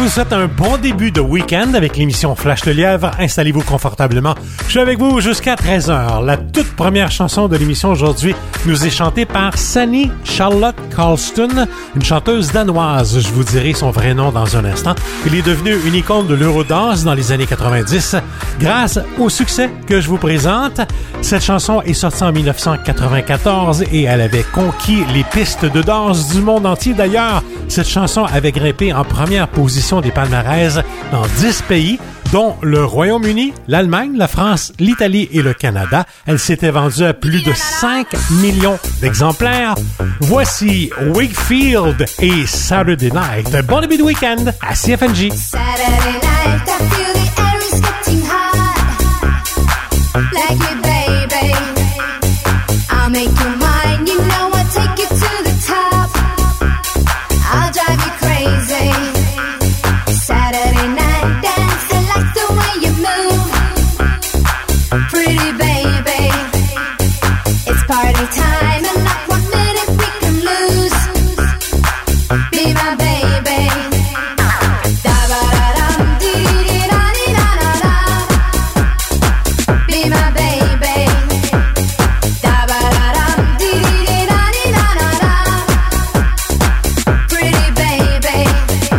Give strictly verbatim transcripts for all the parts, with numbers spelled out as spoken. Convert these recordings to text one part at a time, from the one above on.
vous souhaite un bon début de week-end avec l'émission Flash le Lièvre. Installez-vous confortablement. Je suis avec vous jusqu'à treize heures. La toute première chanson de l'émission aujourd'hui nous est chantée par Sanny Charlotte Carlston, une chanteuse danoise. Je vous dirai son vrai nom dans un instant. Elle est devenue une icône de l'Eurodance dans les années quatre-vingt-dix grâce au succès que je vous présente. Cette chanson est sortie en dix-neuf cent quatre-vingt-quatorze et elle avait conquis les pistes de danse du monde entier. D'ailleurs, cette chanson avait grimpé en première position des palmarès dans dix pays, dont le Royaume-Uni, l'Allemagne, la France, l'Italie et le Canada. Elle s'était vendue à plus de cinq millions d'exemplaires. Voici Wakefield et Saturday Night. Bon début de week-end à C F N J. Saturday night, I feel the air is getting hot. Like me, baby, I'll make you mine. You know I'll take you to the top. I'll drive you crazy. Saturday night dance, I like the way you move. Pretty baby, it's party time and not one minute we can lose. Be my baby. Da-ba-da-dum, dee-dee-da-dee-da-da-da. Be my baby. Da-ba-da-dum, dee-dee-da-dee-da-da-da. Pretty baby.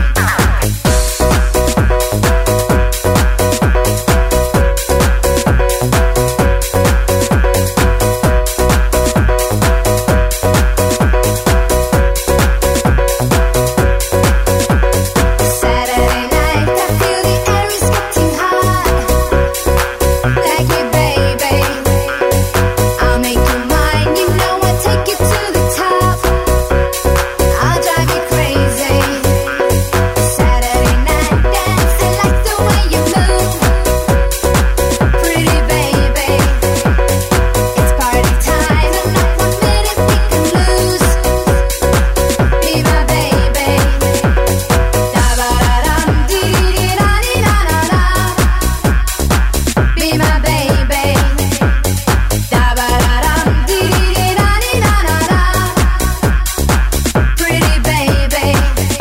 Saturday night, I feel the air is getting hot. Like me, baby, I'll make you mine. You know I'll take you to the top. I'll drive you crazy. Saturday night dance, I like the way you move. Pretty baby, it's party time and not one minute we can lose. Be my baby. Da-ba-da-dum, dee-dee-da-dee-da-da-da. Be my baby. Da-ba-da-dum, dee-dee-da-dee-da-da-da. Pretty baby.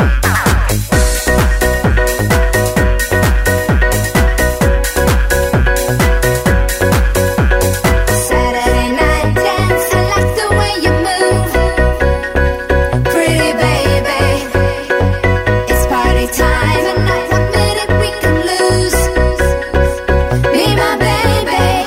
Saturday night dance, I like the way you move. Pretty baby, it's party time and not one minute we can lose. Be my baby.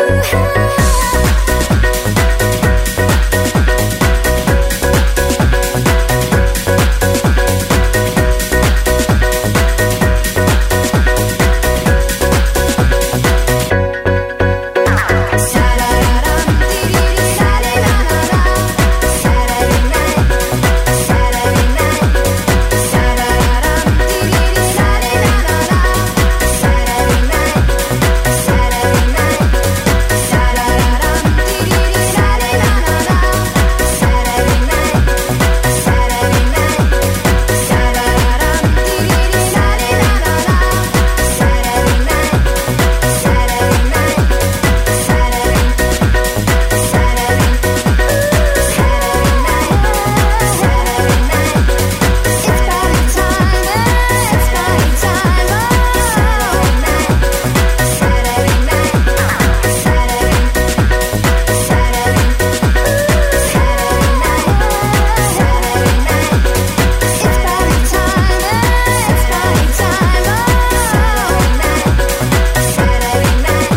Sa-da-da-dum, dee-dee-da-dee-da-da-da. Saturday night, Saturday night, Sa-da-da-dum, dee-dee-da-dee-da-da-da. Saturday night, Saturday night, Sa-da-da-dum, dee-dee-da-dee-da-da-da. Saturday night, Saturday night, Sa-da-da-dum, dee-dee-da-dee-da-da-da. Saturday night, Saturday night, Saturday, Saturday, Saturday night, Saturday night. It's party time, it's party time. Saturday night, Saturday night, Saturday, Saturday, Saturday night, Saturday night. It's party time, it's party time. Saturday night, Saturday night.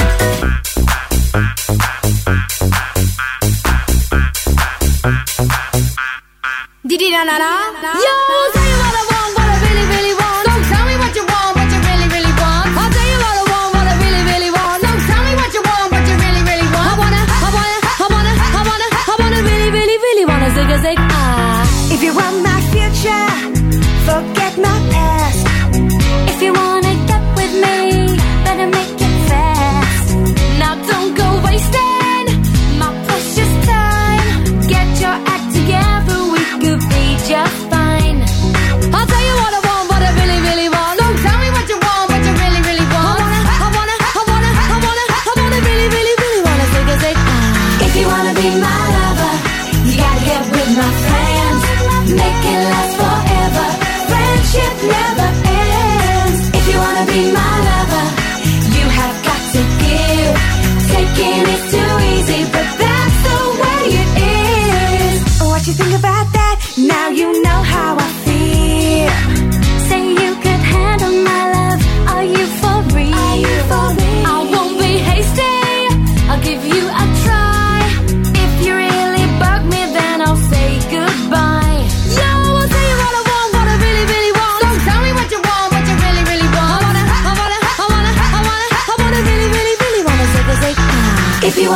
Dee-dee-da-da-da. Yo, tell you what I want, what I really, really want. Don't tell me what you want, what you really, really want. I'll tell you what I want, what I really, really want. Don't tell me what you want, what you really, really want. I wanna, I wanna, I wanna, I wanna, I wanna really, really, really wanna zig a zig ah. If you want my future, forget my past. If you wanna get with me, better make it fast. Now don't go wasting my precious time. Get your act together, we could be just fine. I'll tell you what I want, what I really, really want. Don't tell me what you want, what you really, really want. I wanna, I wanna, I wanna, I wanna, really, really, really wanna zig a zig ah. If you wanna be my lover, you gotta get with my friends. Make it last forever. Friendship never ends.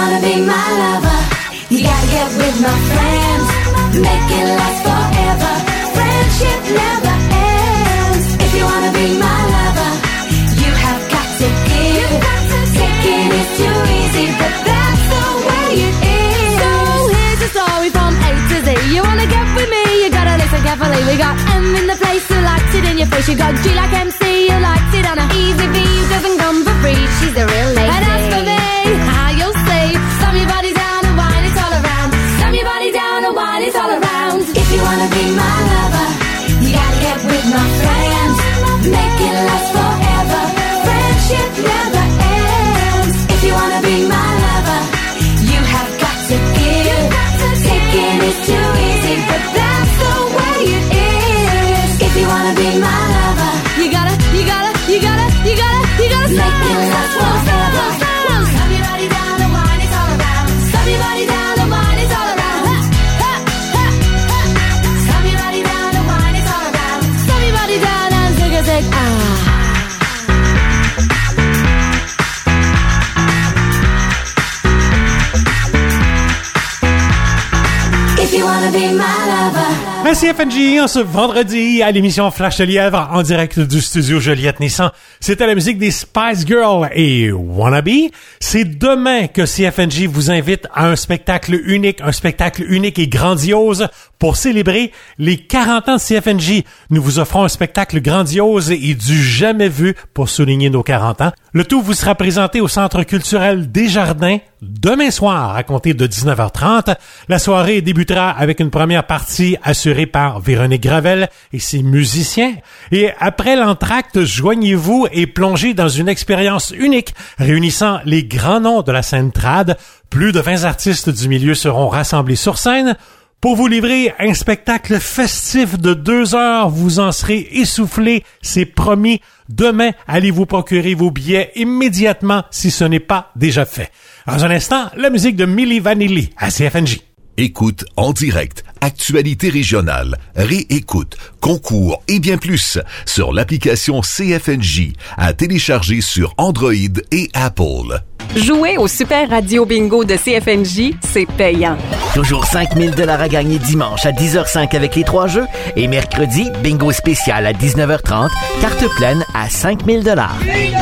wanna be my lover, you gotta get with my friends. Make it last forever. Friendship never ends. If you wanna be my lover, you have got to give. Taking is too easy, but that's the way it is. So here's the story from A to Z. You wanna get with me, you gotta listen carefully. We got M in the place who likes it in your face. You got G like M C, who likes it on a easy V, who doesn't come for free. She's a real lady. And as for me, how you'll see, slam your body down and wine it all around. Slam your body down and wine it all around. If you wanna be my lover, you gotta get with my friends. Make it last forever. Friendship never ends. If you wanna be my lover, you have got to give. Taking is too easy, but that's the way it is. If you wanna be my lover, you gotta, you gotta, you gotta, you gotta, you gotta make it last forever. Slam your body down and wine it all around. Slam your body down and wine it all around. Ha, ha, ha, ha. Slam your body down and wine it all around. Slam your body down and take a take. Ah. If you wanna be my lover. À C F N J, en ce vendredi, à l'émission Flash de Lièvre, en direct du studio Joliette-Nissan, c'était la musique des Spice Girls et Wannabe. C'est demain que C F N J vous invite à un spectacle unique, un spectacle unique et grandiose pour célébrer les quarante ans de C F N J. Nous vous offrons un spectacle grandiose et du jamais vu pour souligner nos quarante ans. Le tout vous sera présenté au Centre culturel Desjardins demain soir à compter de dix-neuf heures trente. La soirée débutera avec une première partie assurée par Véronique Gravel et ses musiciens. Et après l'entracte, joignez-vous et plongez dans une expérience unique réunissant les grands noms de la scène trad. Plus de vingt artistes du milieu seront rassemblés sur scène pour vous livrer un spectacle festif de deux heures. Vous en serez essoufflés, c'est promis. Demain, allez vous procurer vos billets immédiatement si ce n'est pas déjà fait. Dans un instant, la musique de Milli Vanilli à C F N J. Écoute en direct, actualité régionale, réécoute, concours et bien plus sur l'application C F N J à télécharger sur Android et Apple. Jouer au Super Radio Bingo de C F N J, c'est payant. Toujours cinq mille dollars à gagner dimanche à dix heures cinq avec les trois jeux et mercredi, bingo spécial à dix-neuf heures trente, carte pleine à cinq mille dollars.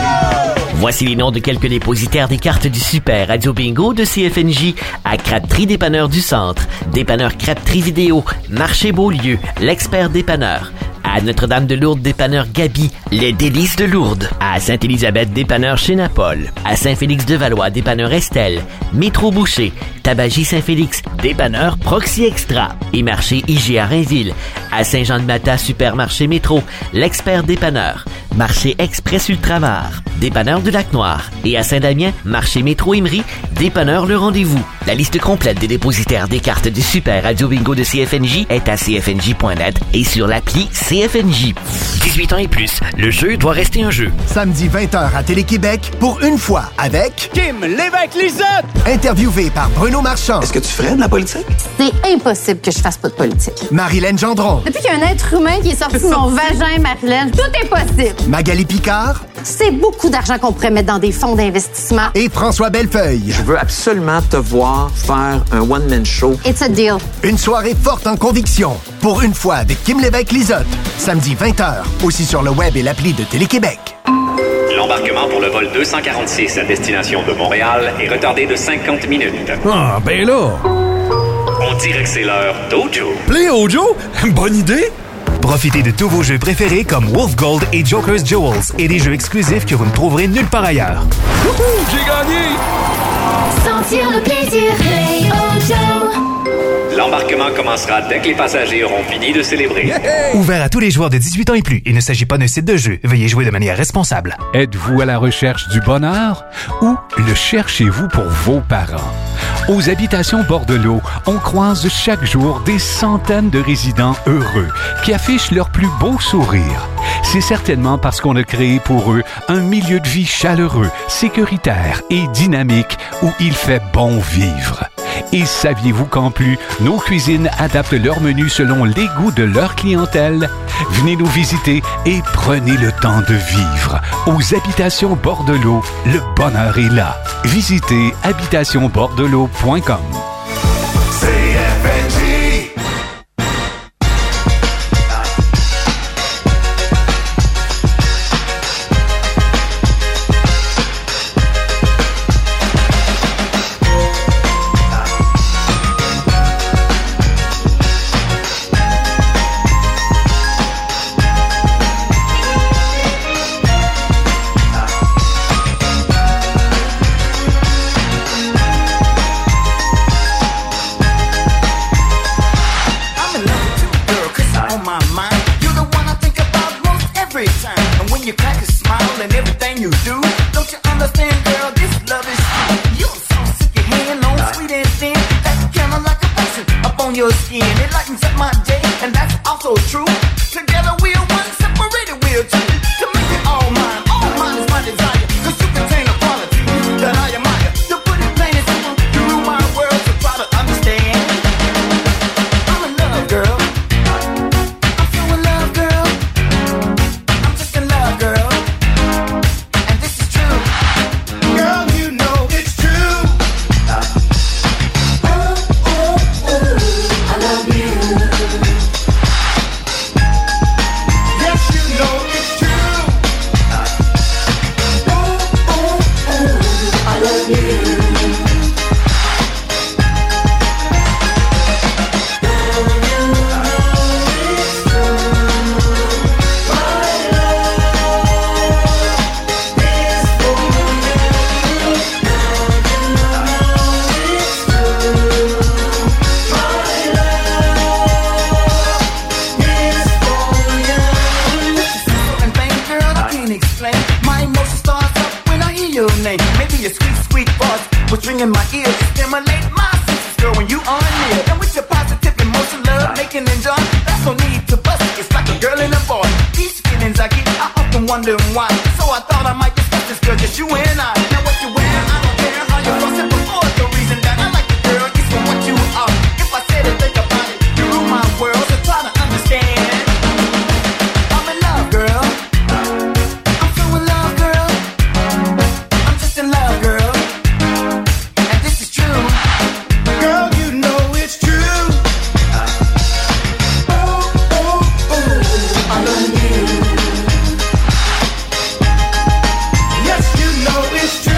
Voici les noms de quelques dépositaires des cartes du Super Radio Bingo de C F N J à Crabtree Dépanneur du Centre, Dépanneur Crabtree Vidéo, Marché Beaulieu, l'Expert Dépanneur, à Notre-Dame-de-Lourdes, dépanneur Gabi, les Délices de Lourdes, à Sainte-Élisabeth, dépanneur chez Napol, à Saint-Félix-de-Valois, dépanneur Estelle, Métro Boucher, Tabagie Saint-Félix, dépanneur Proxy Extra et marché I G A Rainville, à Saint-Jean-de-Mata, supermarché Métro, l'Expert Dépanneur, marché Express Ultramar, dépanneur de Lac-Noir et à Saint-Damien, marché Métro Emery, dépanneur Le Rendez-vous. La liste complète des dépositaires des cartes du Super Radio Bingo de C F N J est à c f n j point net et sur l'appli C F N J. dix-huit ans et plus, le jeu doit rester un jeu. Samedi vingt heures à Télé-Québec pour une fois avec Kim Lévesque-Lisotte. Interviewé par Bruno Marchand. Est-ce que tu ferais de la politique? C'est impossible que je fasse pas de politique. Marilyn Gendron. Depuis qu'il y a un être humain qui est sorti de mon vagin, Marilyn, tout est possible. Magali Picard. C'est beaucoup d'argent qu'on pourrait mettre dans des fonds d'investissement. Et François Bellefeuille. Je veux absolument te voir faire un one-man show. It's a deal. Une soirée forte en conviction. Pour une fois avec Kim Lévesque-Lisotte. Samedi vingt heures, aussi sur le web et l'appli de Télé-Québec. L'embarquement pour le vol deux cent quarante-six à destination de Montréal est retardé de cinquante minutes. Ah, ben là! On dirait que c'est l'heure d'Ojo. Play Ojo? Bonne idée! Profitez de tous vos jeux préférés comme Wolf Gold et Joker's Jewels et des jeux exclusifs que vous ne trouverez nulle part ailleurs. Wouhou! J'ai gagné! Sentir le plaisir, Play Ojo. L'embarquement commencera dès que les passagers auront fini de célébrer. Yeah! Ouvert à tous les joueurs de dix-huit ans et plus. Il ne s'agit pas d'un site de jeu. Veuillez jouer de manière responsable. Êtes-vous à la recherche du bonheur ou le cherchez-vous pour vos parents? Aux habitations Bordelot, on croise chaque jour des centaines de résidents heureux qui affichent leur plus beau sourire. C'est certainement parce qu'on a créé pour eux un milieu de vie chaleureux, sécuritaire et dynamique où il fait bon vivre. Et saviez-vous qu'en plus, nos cuisines adaptent leur menu selon les goûts de leur clientèle? Venez nous visiter et prenez le temps de vivre. Aux Habitations Bordelot, le bonheur est là. Visitez habitation bordelot point com. C F N G. Your skin, it lightens up my day, and that's also true. Together we're one, separated we're two. To make it all mine, all mine is my desire. Cause you contain a quality that I admire. To put it plain and simple, you rule my world, so try to understand. I'm in love, girl. I'm so in love, girl. I'm just in love, girl. And this is true. Girl, you know it's true. Oh, oh, oh. I love you. Yes, you know it's true. Oh, oh, oh, I love you. Maybe your sweet, sweet voice was ringing my ears to stimulate my senses, girl, when you are near. And with your positive emotion, love, making and joy, that's no need to bust it. It's like a girl and a boy. These feelings I get, I often wonder why. So I thought I might discuss this, girl, just you and I. Now what you wear, I don't care how you cross it before. The reason that I like you, girl, is for what you are. If I said it, think about it, you rule my world, so try to understand. I'm in love, girl. I'm so in love, girl. In love, girl, and this is true. Girl, you know it's true. Oh, oh, oh, I love you. Yes, you know it's true.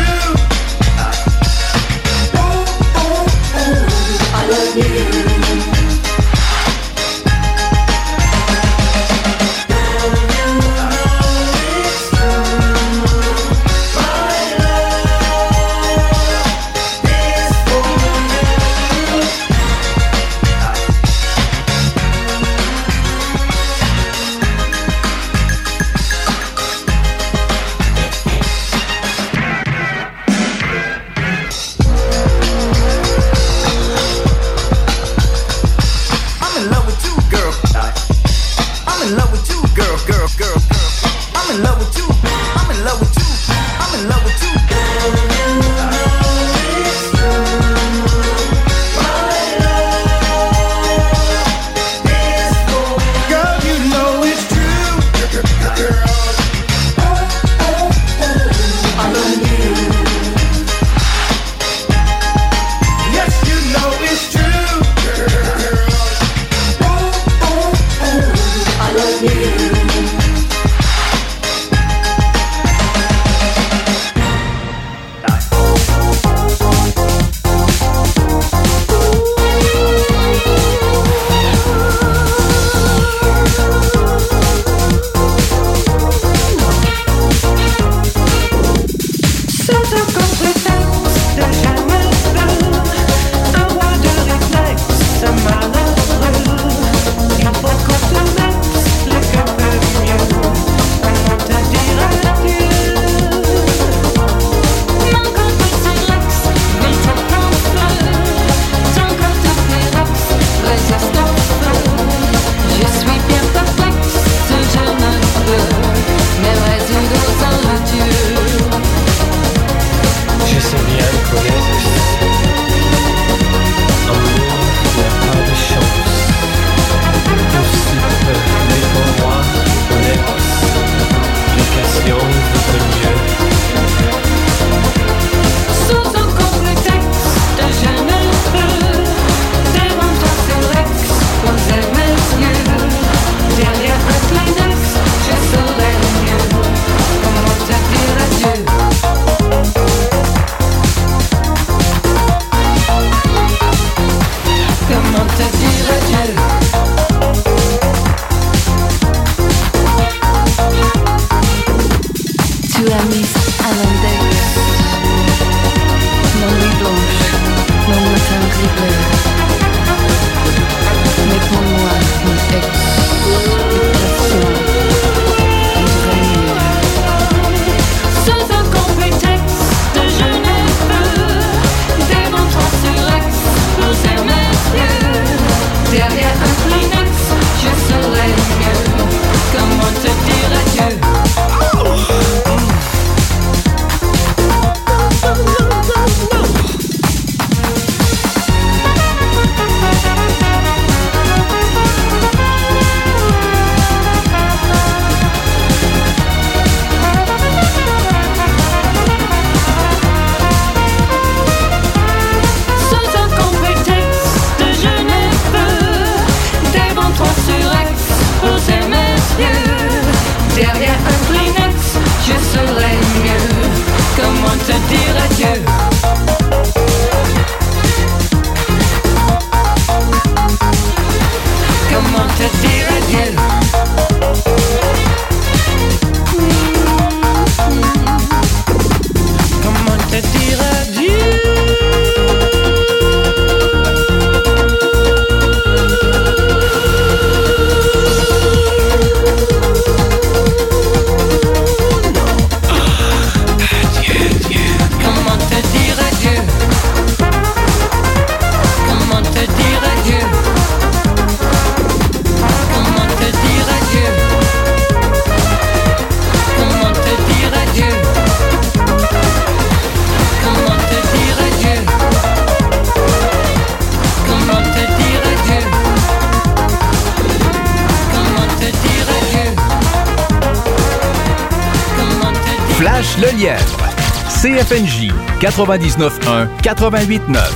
Flash le Lièvre. C F N J quatre-vingt-dix-neuf un quatre-vingt-huit neuf.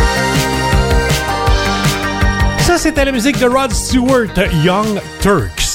C'était la musique de Rod Stewart, Young Turks.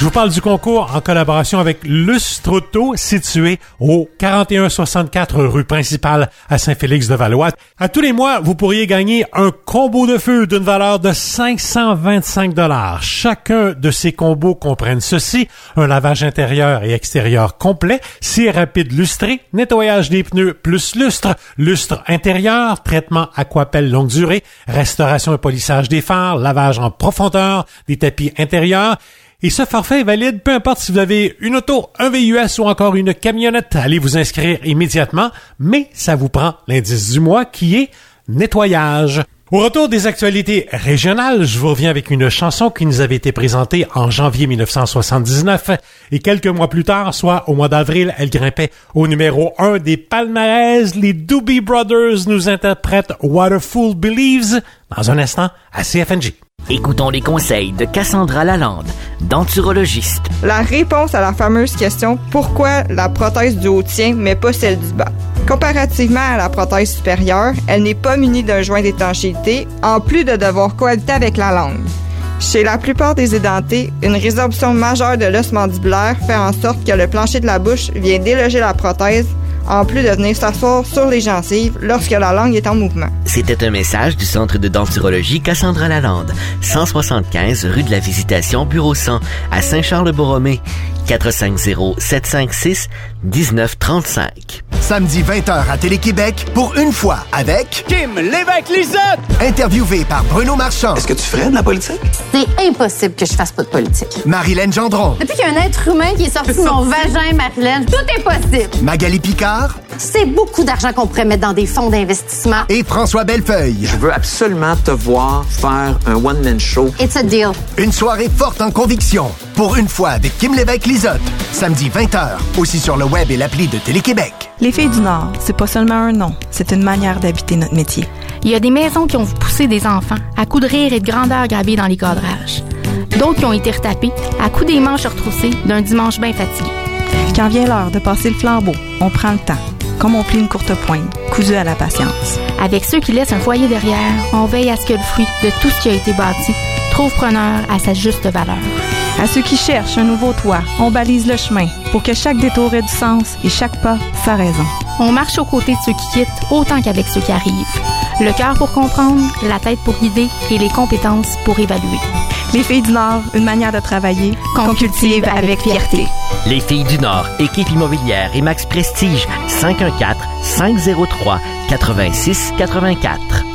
Je vous parle du concours en collaboration avec Lustre-Auto, situé au quarante et un soixante-quatre rue principale à Saint-Félix-de-Valois. À tous les mois, vous pourriez gagner un combo de feu d'une valeur de cinq cent vingt-cinq dollars. Chacun de ces combos comprennent ceci: un lavage intérieur et extérieur complet, scie rapide lustré, nettoyage des pneus plus lustre, lustre intérieur, traitement aquapelle longue durée, restauration et polissage des phares, lavage en profondeur des tapis intérieurs. Et ce forfait est valide peu importe si vous avez une auto, un V U S ou encore une camionnette. Allez vous inscrire immédiatement, mais ça vous prend l'indice du mois qui est nettoyage. Au retour des actualités régionales, je vous reviens avec une chanson qui nous avait été présentée en janvier dix-neuf cent soixante-dix-neuf et quelques mois plus tard, soit au mois d'avril, elle grimpait au numéro un des palmarès. Les Doobie Brothers nous interprètent What a Fool Believes dans un instant à C F N J. Écoutons les conseils de Cassandra Lalande, denturologiste. La réponse à la fameuse question « Pourquoi la prothèse du haut tient mais pas celle du bas ?» Comparativement à la prothèse supérieure, elle n'est pas munie d'un joint d'étanchéité, en plus de devoir cohabiter avec la langue. Chez la plupart des édentés, une résorption majeure de l'os mandibulaire fait en sorte que le plancher de la bouche vient déloger la prothèse, en plus de venir s'asseoir sur les gencives lorsque la langue est en mouvement. C'était un message du Centre de denturologie Cassandra Lalande, cent soixante-quinze rue de la Visitation, bureau cent, à Saint-Charles-de-Borromée, quatre cinq zéro, sept cinq six, dix-neuf trente-cinq. Samedi vingt heures à Télé-Québec, pour une fois, avec... Kim Lévesque-Lizotte! Interviewé par Bruno Marchand. Est-ce que tu ferais de la politique? C'est impossible que je fasse pas de politique. Marilyn Gendron. Depuis qu'il y a un être humain qui est sorti de mon vagin, Marilyn, tout est possible. Magali Picard. C'est beaucoup d'argent qu'on pourrait mettre dans des fonds d'investissement. Et François Bellefeuille. Je veux absolument te voir faire un one-man show. It's a deal. Une soirée forte en conviction. Pour une fois avec Kim Lévesque-Lizotte. Samedi vingt heures, aussi sur le web et l'appli de Télé-Québec. Les Filles du Nord, c'est pas seulement un nom, c'est une manière d'habiter notre métier. Il y a des maisons qui ont poussé des enfants à coups de rire et de grandeur gravés dans les cadrages. D'autres qui ont été retapés à coups des manches retroussées d'un dimanche bien fatigué. Quand vient l'heure de passer le flambeau, on prend le temps, comme on plie une courte pointe, cousue à la patience. Avec ceux qui laissent un foyer derrière, on veille à ce que le fruit de tout ce qui a été bâti trouve preneur à sa juste valeur. À ceux qui cherchent un nouveau toit, on balise le chemin pour que chaque détour ait du sens et chaque pas sa raison. On marche aux côtés de ceux qui quittent autant qu'avec ceux qui arrivent. Le cœur pour comprendre, la tête pour guider et les compétences pour évaluer. Les Filles du Nord, une manière de travailler qu'on cultive avec fierté. Les Filles du Nord, équipe immobilière et Max Prestige, cinq un quatre, cinq zéro trois, huit six huit quatre.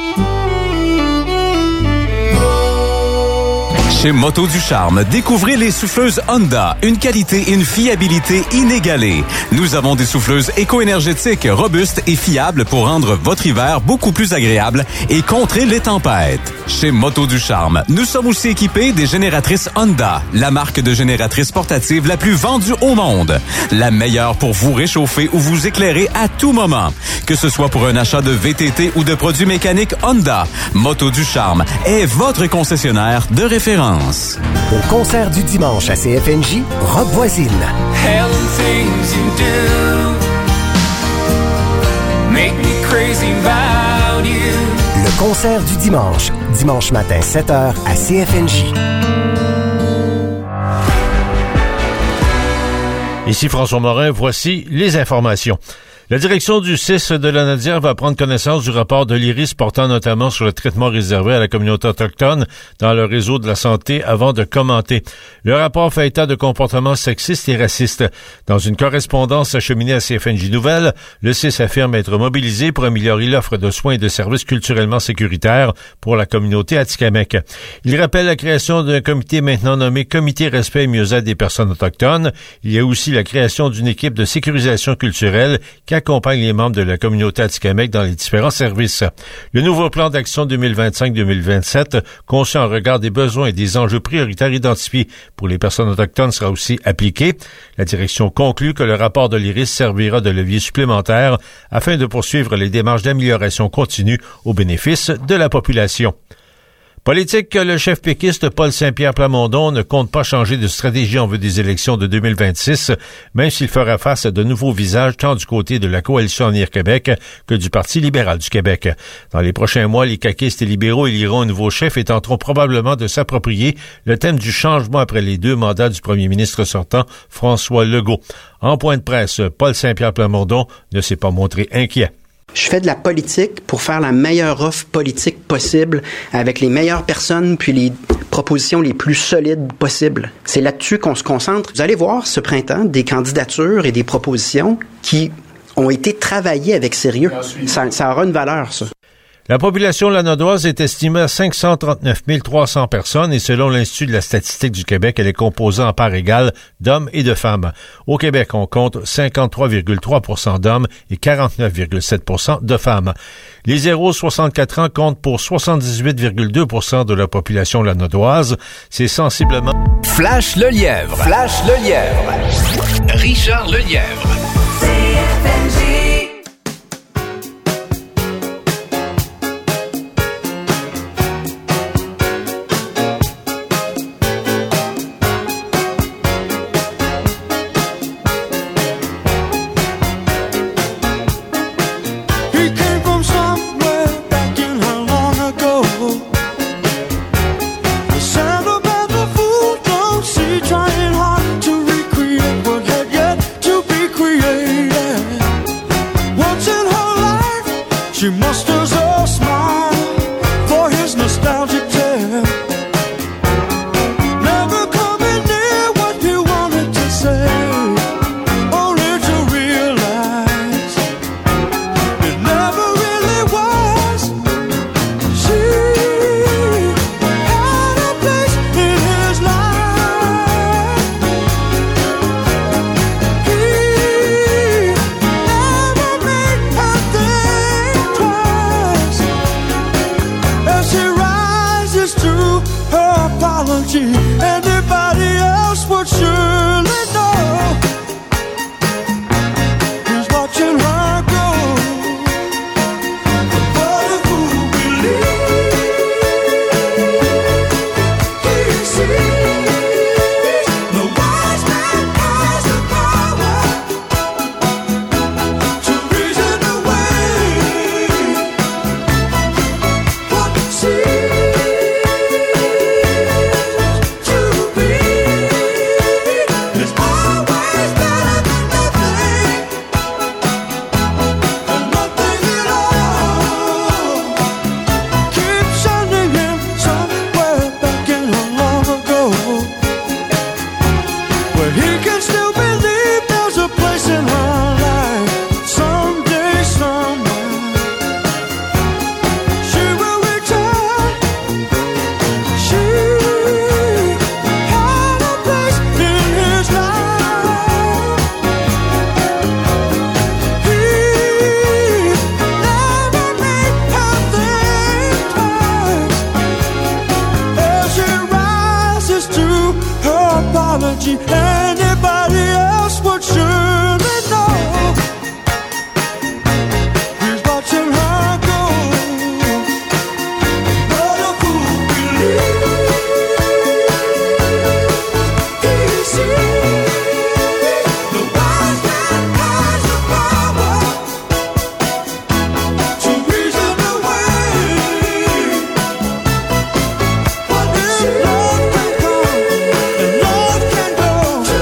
Chez Moto du Charme, découvrez les souffleuses Honda, une qualité et une fiabilité inégalées. Nous avons des souffleuses éco-énergétiques, robustes et fiables pour rendre votre hiver beaucoup plus agréable et contrer les tempêtes. Chez Moto du Charme, nous sommes aussi équipés des génératrices Honda, la marque de génératrice portative la plus vendue au monde. La meilleure pour vous réchauffer ou vous éclairer à tout moment. Que ce soit pour un achat de V T T ou de produits mécaniques Honda, Moto du Charme est votre concessionnaire de référence. Au concert du dimanche à C F N J, Rock Voisine. Hell and things you do make me crazy about you. Le concert du dimanche, dimanche matin sept heures à C F N J. Ici François Morin, voici les informations. La direction du C I S de la Nadière va prendre connaissance du rapport de l'I R I S portant notamment sur le traitement réservé à la communauté autochtone dans le réseau de la santé avant de commenter. Le rapport fait état de comportements sexistes et racistes. Dans une correspondance acheminée à C F N J Nouvelles, le C I S affirme être mobilisé pour améliorer l'offre de soins et de services culturellement sécuritaires pour la communauté atikamekw. Il rappelle la création d'un comité maintenant nommé Comité Respect et Mieux-être des personnes autochtones. Il y a aussi la création d'une équipe de sécurisation culturelle qui accompagne les membres de la communauté atikamekw dans les différents services. Le nouveau plan d'action deux mille vingt-cinq deux mille vingt-sept, conçu en regard des besoins et des enjeux prioritaires identifiés pour les personnes autochtones, sera aussi appliqué. La direction conclut que le rapport de l'I R I S servira de levier supplémentaire afin de poursuivre les démarches d'amélioration continue au bénéfice de la population. Politique, le chef péquiste Paul Saint-Pierre Plamondon ne compte pas changer de stratégie en vue des élections de deux mille vingt-six, même s'il fera face à de nouveaux visages tant du côté de la Coalition Avenir Québec que du Parti libéral du Québec. Dans les prochains mois, les caquistes et libéraux éliront un nouveau chef et tenteront probablement de s'approprier le thème du changement après les deux mandats du premier ministre sortant, François Legault. En point de presse, Paul Saint-Pierre Plamondon ne s'est pas montré inquiet. Je fais de la politique pour faire la meilleure offre politique possible avec les meilleures personnes puis les propositions les plus solides possibles. C'est là-dessus qu'on se concentre. Vous allez voir ce printemps des candidatures et des propositions qui ont été travaillées avec sérieux. Ça, ça aura une valeur, ça. La population lanaudoise est estimée à cinq cent trente-neuf mille trois cents personnes et selon l'Institut de la statistique du Québec, elle est composée en part égale d'hommes et de femmes. Au Québec, on compte cinquante-trois virgule trois pour cent d'hommes et quarante-neuf virgule sept pour cent de femmes. Les zéro à soixante-quatre ans comptent pour soixante-dix-huit virgule deux pour cent de la population lanaudoise. C'est sensiblement... Flash le lièvre. Flash le lièvre. Richard Lelièvre. C F N G. She musters a smile for his nostalgic tale. Never coming near what he wanted to say, only to realize it never really was. She had a place in his life. He never made her think twice as she rises to her apology. Anybody else would surely know he's watching her go. But if who believes he sees, the wise man has the power to reason away what seems to be is always better than nothing, and nothing at all. Keep sending him somewhere back in her long ago, where he can still believe there's a place in her life. Someday, somewhere, she will return. She had a place in his life. He never made her think twice as she rises to her apology. Anybody else would surely know he's watching her go. But a fool believes he sees, the wise man has the power to reason away what is love can come and love can go.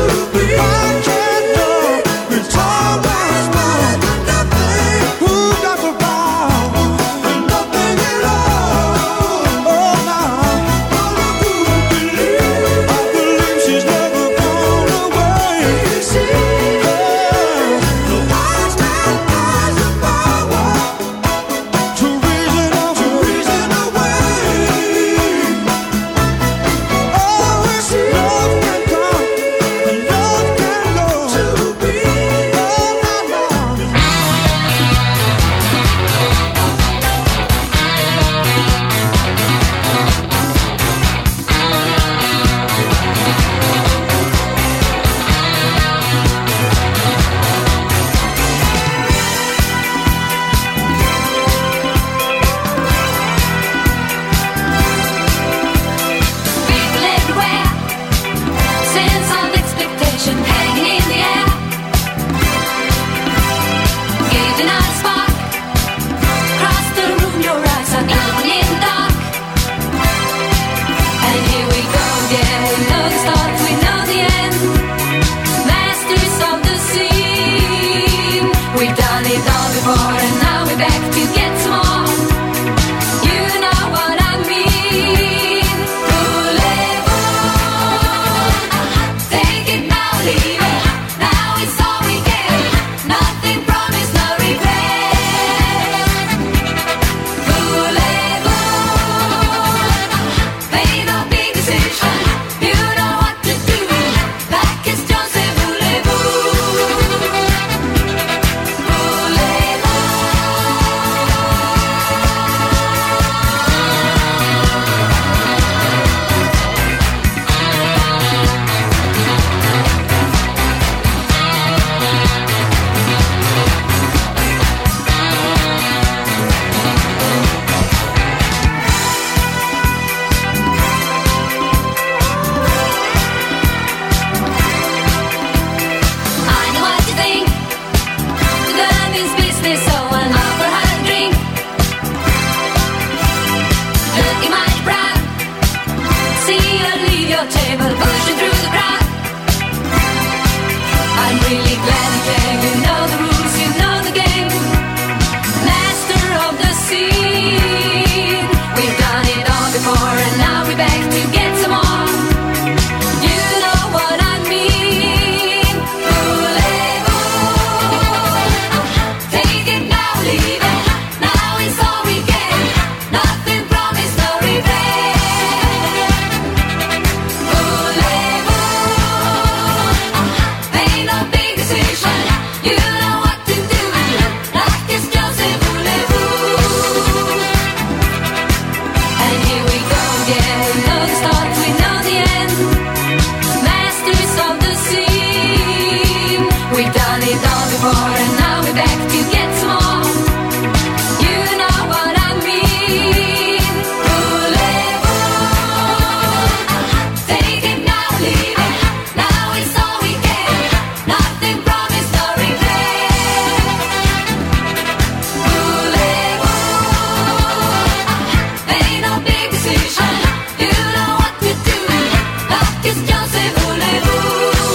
table, pushing through the crowd. I'm really glad you came. You know the rules, you know the game. Master of the scene. We've done it all before, and now we're back to get some more. You know what I mean. Voulez-vous? Take it now, leave it. Now it's all we get. Nothing promised, no regret. Voulez-vous? Ain't no big decision. You know what to do. La question c'est voulez-vous? And here we go again. We know the start, we know the end. Masters of the scene. We've done it all before, and now we're back to get some more. You know what I mean. Voulez-vous? Take it now, leave it. Now it's all we get. Nothing promised, no regret. Voulez-vous? Ain't no big decision. You know what to do. La question c'est voulez-vous?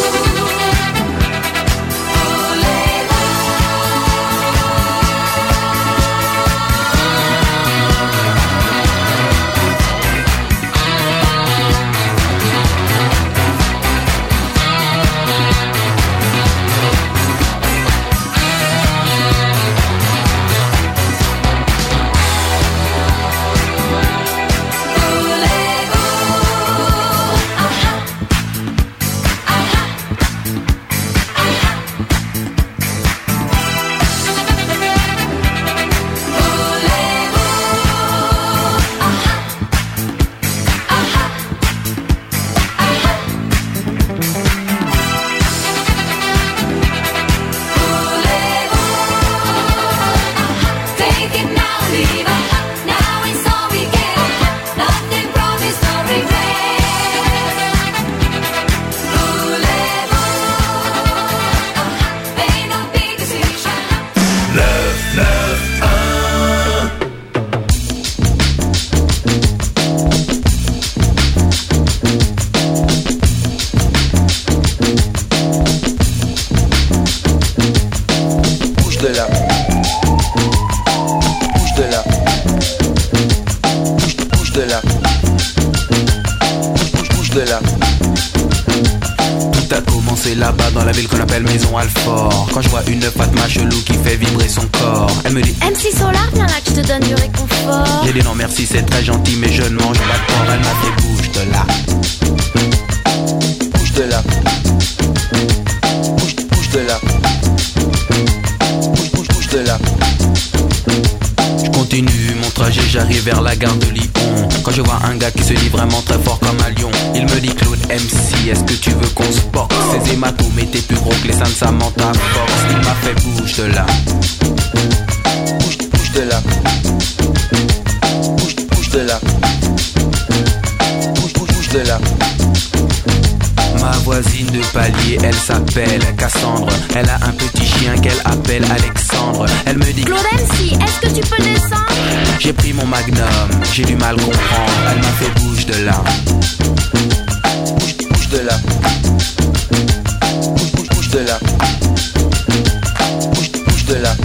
Take it now, leave it. Now it's all we get. Nothing promised, no regret. Voulez-vous? Ain't no big decision. neuf neuf un. Bouge de là. Bouge de là. Bouge, bouge de là. Bouge, bouge de là. Tout a commencé là-bas dans la ville qu'on appelle Maison Alfort. Quand je vois une Fatma chelou qui fait vibrer son corps, elle me dit M C Solar, viens là que je te donne du réconfort. j'ai dit non merci c'est très gentil mais je ne mange pas de porc. Elle m'a fait bouge de là. Bouge de là. Bouge, bouge de là. Bouge, bouge, bouge de là. Je continue mon trajet, j'arrive vers la gare de Lyon. Quand je vois un gars qui se dit vraiment très fort comme un lion, il me dit Claude M C, est-ce que tu veux qu'on se boxe? Ces hématomes étaient plus gros que les seins de Samantha Fox. Il m'a fait bouge de là. Bouge, bouge de là. Bouge, bouge de là. Bouge, bouge, bouge de là. Ma voisine de palier, elle s'appelle Cassandre. Elle a un petit chien qu'elle appelle Alexandre. Elle me dit Claude M C, est-ce que tu peux descendre? j'ai pris mon magnum, j'ai du mal comprendre. Elle m'a fait bouge de là. Bouge, bouge de là. Bouge, bouge, bouge de là. Bouge, bouge de là.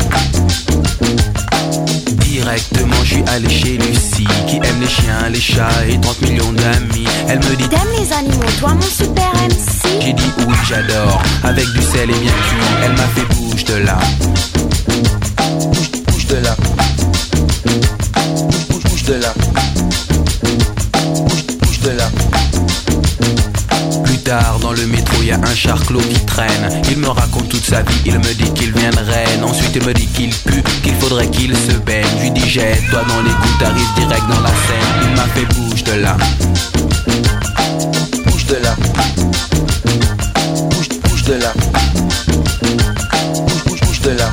Directement je suis allé chez Lucie, qui aime les chiens, les chats et trente millions d'amis. Elle me dit T'aimes les animaux, toi mon super M C? j'ai dit oui j'adore, avec du sel et bien cuit. Elle m'a fait bouge de là. Bouge, bouge de là. Bouge, bouge de là. Bouge, bouge de là. Plus tard dans le métro y a un charclot qui traîne. Il me raconte toute sa vie, il me dit qu'il vient de Rennes. Ensuite il me dit qu'il pue, qu'il faudrait qu'il se baigne. Je lui dis jette-toi dans l'égout, t'arrives direct dans la Seine. Il m'a fait bouge de là. Bouge de là. Bouge, bouge de là. Bouge, bouge, bouge de là.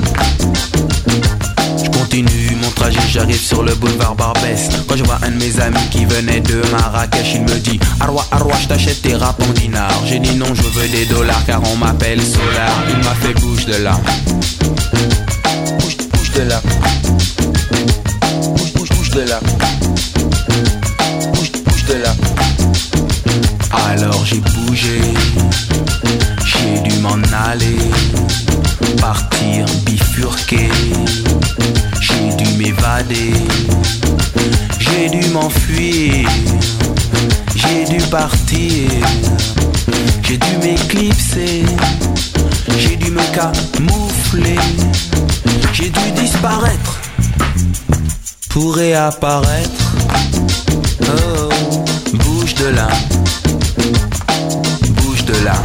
Je continue mon trajet, j'arrive sur le boulevard Barbès. Quand je vois un de mes amis qui venait de Marrakech, il me dit Arwa, Arwa, je t'achète tes rap en dinars. J'ai dit non, je veux des dollars car on m'appelle Solar. Il m'a fait bouge de là. Bouge, bouge de là. Bouge, bouge, bouge de là. Bouge, bouge de là. Alors bouger, j'ai dû m'en aller, partir, bifurquer, j'ai dû m'évader, j'ai dû m'enfuir, j'ai dû partir, j'ai dû m'éclipser, j'ai dû me camoufler, j'ai dû disparaître pour réapparaître. Oh, bouge de là, bouge de là.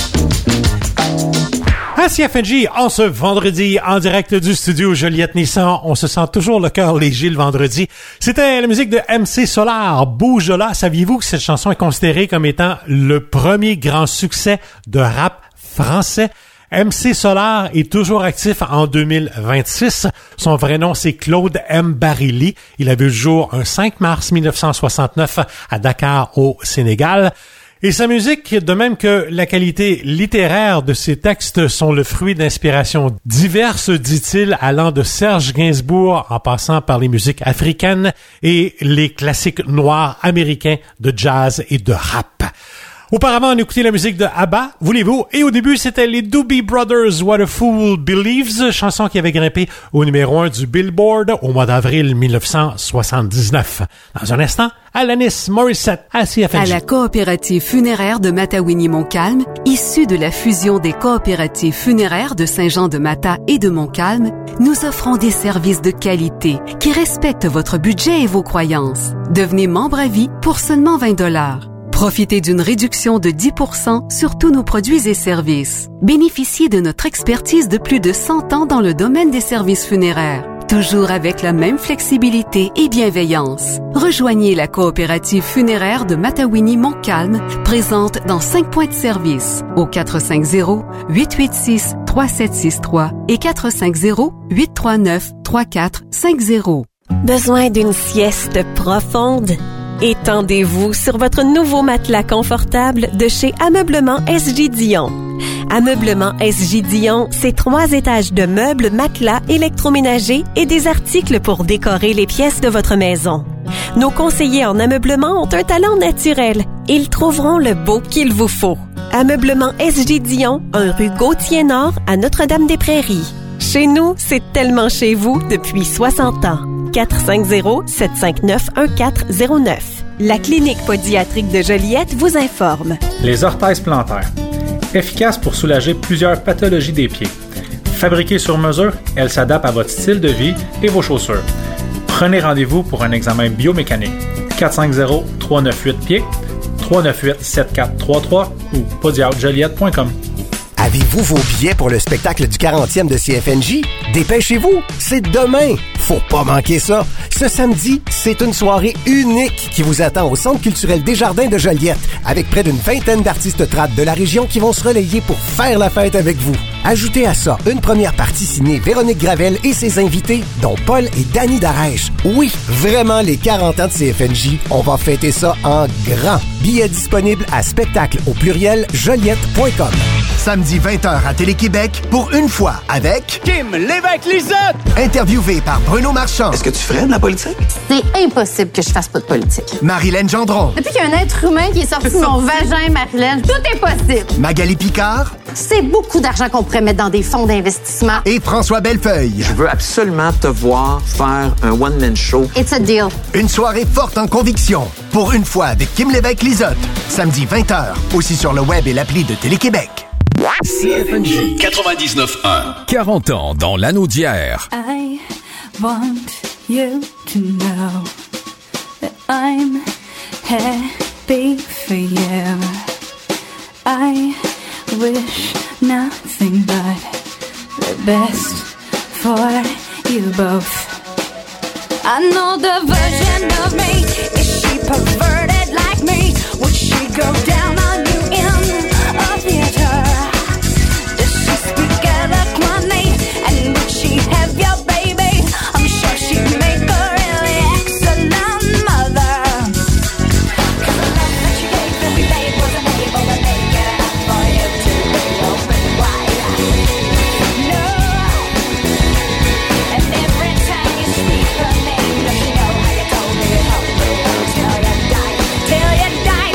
À C F N J, en ce vendredi, en direct du studio Joliette Nissan, on se sent toujours le cœur léger le vendredi. C'était la musique de M C Solar, Bouge de là. Saviez-vous que cette chanson est considérée comme étant le premier grand succès de rap français? M C Solar est toujours actif en deux mille vingt-six. Son vrai nom, c'est Claude M. Barilli. Il a vu le jour un cinq mars mille neuf cent soixante-neuf à Dakar, au Sénégal. Et sa musique, de même que la qualité littéraire de ses textes, sont le fruit d'inspirations diverses, dit-il, allant de Serge Gainsbourg en passant par les musiques africaines et les classiques noirs américains de jazz et de rap. Auparavant, on écoutait la musique de ABBA, voulez-vous, et au début, c'était les Doobie Brothers, What a Fool Believes, chanson qui avait grimpé au numéro un du Billboard au mois d'avril mille neuf cent soixante-dix-neuf. Dans un instant, Alanis Morissette à C F N J. À la coopérative funéraire de Matawini-Montcalm, issue de la fusion des coopératives funéraires de Saint-Jean-de-Mata et de Montcalm, nous offrons des services de qualité qui respectent votre budget et vos croyances. Devenez membre à vie pour seulement vingt dollars. Profitez d'une réduction de dix pour cent sur tous nos produits et services. Bénéficiez de notre expertise de plus de cent ans dans le domaine des services funéraires. Toujours avec la même flexibilité et bienveillance. Rejoignez la coopérative funéraire de Matawini-Montcalm, présente dans cinq points de service, au quatre cinq zéro, huit huit six, trois sept six trois et quatre cinq zéro, huit trois neuf, trois quatre cinq zéro. Besoin d'une sieste profonde? Étendez-vous sur votre nouveau matelas confortable de chez Ameublement S J Dion. Ameublement S J Dion, c'est trois étages de meubles, matelas, électroménagers et des articles pour décorer les pièces de votre maison. Nos conseillers en ameublement ont un talent naturel. Ils trouveront le beau qu'il vous faut. Ameublement S J Dion, un rue Gauthier-Nord à Notre-Dame-des-Prairies. Chez nous, c'est tellement chez vous depuis soixante ans. quatre cinq zéro, sept cinq neuf, un quatre zéro neuf. La clinique pédiatrique de Joliette vous informe. Les orthèses plantaires. Efficaces pour soulager plusieurs pathologies des pieds. Fabriquées sur mesure, elles s'adaptent à votre style de vie et vos chaussures. Prenez rendez-vous pour un examen biomécanique. quatre cinq zéro, trois neuf huit pieds, trois neuf huit, sept quatre trois trois ou podiatre joliette point com. Avez-vous vos billets pour le spectacle du quarantième de C F N J? Dépêchez-vous, c'est demain! Faut pas manquer ça! Ce samedi, c'est une soirée unique qui vous attend au Centre culturel Desjardins de Joliette, avec près d'une vingtaine d'artistes trad de la région qui vont se relayer pour faire la fête avec vous. Ajoutez à ça une première partie signée Véronique Gravel et ses invités, dont Paul et Danny Darèche. Oui, vraiment les quarante ans de C F N J, on va fêter ça en grand. Billets disponibles à spectacle au pluriel joliette point com. Samedi vingt heures à Télé-Québec, pour une fois avec Kim Lévesque-Lizotte. Interviewé par Bruno Marchand. Est-ce que tu ferais de la politique? C'est impossible que je fasse pas de politique. Marilyn Gendron. Depuis qu'il y a un être humain qui est sorti de mon vagin, Marilyn, tout est possible. Magali Picard. C'est beaucoup d'argent qu'on pourrait mettre dans des fonds d'investissement. Et François Bellefeuille. Je veux absolument te voir faire un one-man show. It's a deal. Une soirée forte en conviction. Pour une fois avec Kim Lévesque-Lizotte. Samedi vingt heures, aussi sur le web et l'appli de Télé-Québec. C F N J quatre-vingt-dix-neuf un. quarante ans dans l'anneau d'hier. I want you to know that I'm happy for you. I wish nothing but the best for you both. I know the version of me. Is she perverted like me? Would she go down on you in a theater? Does she speak eloquently? And would she have your baby? I'm sure she'd make a really excellent mother. 'Cause the love that she gave to me, babe, wasn't able to make it up for you to be open wide. No. And every time you speak her name, does she know how you told me it all till you die, till you die?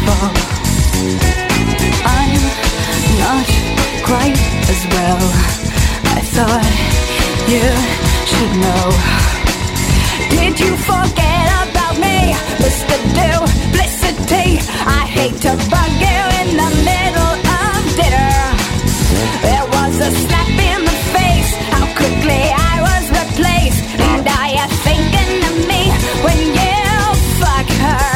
fall. I'm not quite as well. I thought you should know. Did you forget about me, Mister Duplicity? I hate to bug you in the middle of dinner. There was a slap in the face, how quickly I was replaced. And are you thinking of me when you fuck her?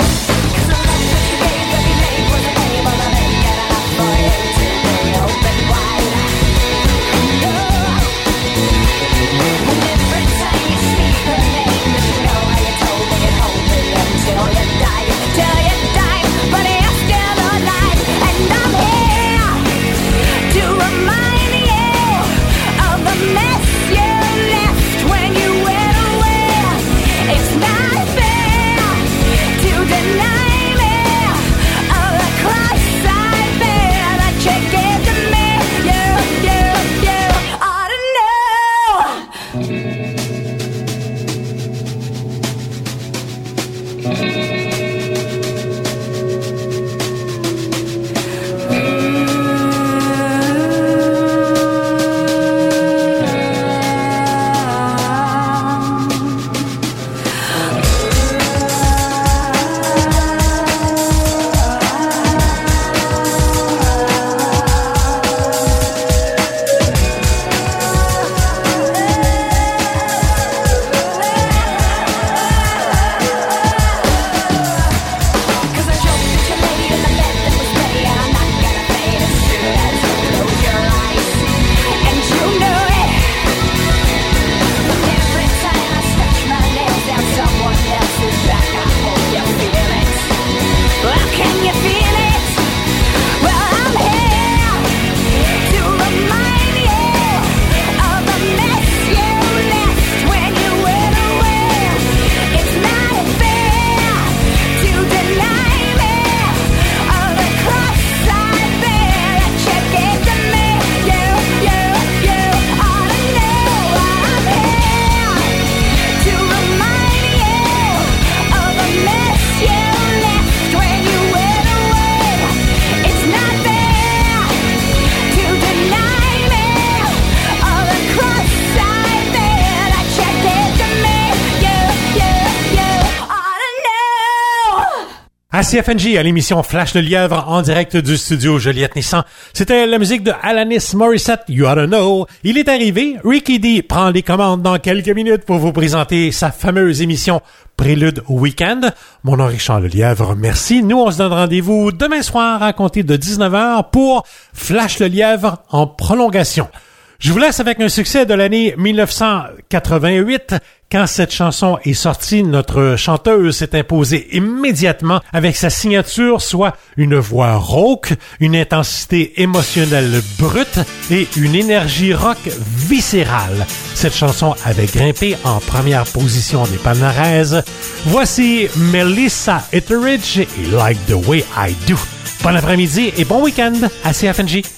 À C F N J, à l'émission Flash le Lièvre en direct du studio Joliette Nissan. C'était la musique de Alanis Morissette, You Oughta Know. Il est arrivé, Ricky D prend les commandes dans quelques minutes pour vous présenter sa fameuse émission Prélude au Week-end. Mon nom est Richard Lelièvre, merci. Nous, on se donne rendez-vous demain soir à compter de dix-neuf heures pour Flash le Lièvre en prolongation. Je vous laisse avec un succès de l'année dix-neuf cent quatre-vingt-huit. Quand cette chanson est sortie, notre chanteuse s'est imposée immédiatement avec sa signature, soit une voix rauque, une intensité émotionnelle brute et une énergie rock viscérale. Cette chanson avait grimpé en première position des palmarès. Voici Melissa Etheridge et Like the Way I Do. Bon après-midi et bon week-end à C F N J.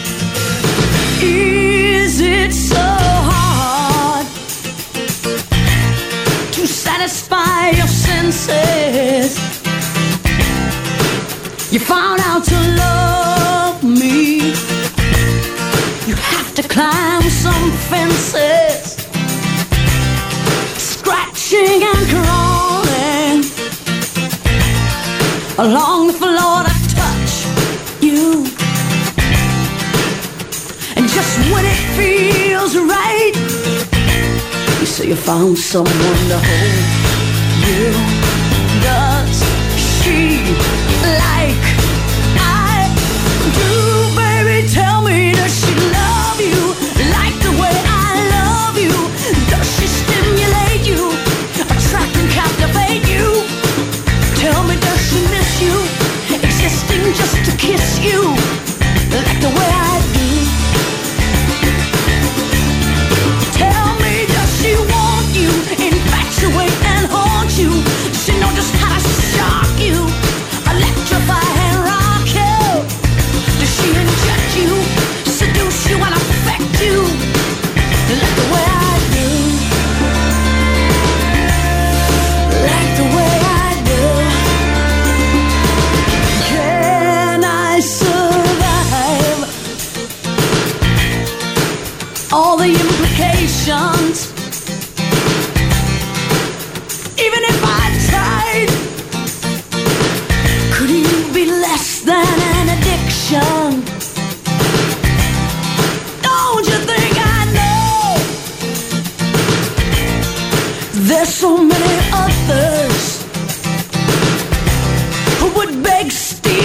Is it so hard to satisfy your senses? You found out to love me. You have to climb some fences, scratching and crawling along the floor to touch you. And just when it feels right, you say you found someone to hold you. Does she like I do, baby? Tell me, does she love you like the way I love you? Does she stimulate you, attract and captivate you? Tell me, does she miss you, existing just to kiss you like the way I do? Infatuate and haunt you. She knows just how to shock you, electrify than an addiction. Don't you think I know? There's so many others who would beg Steve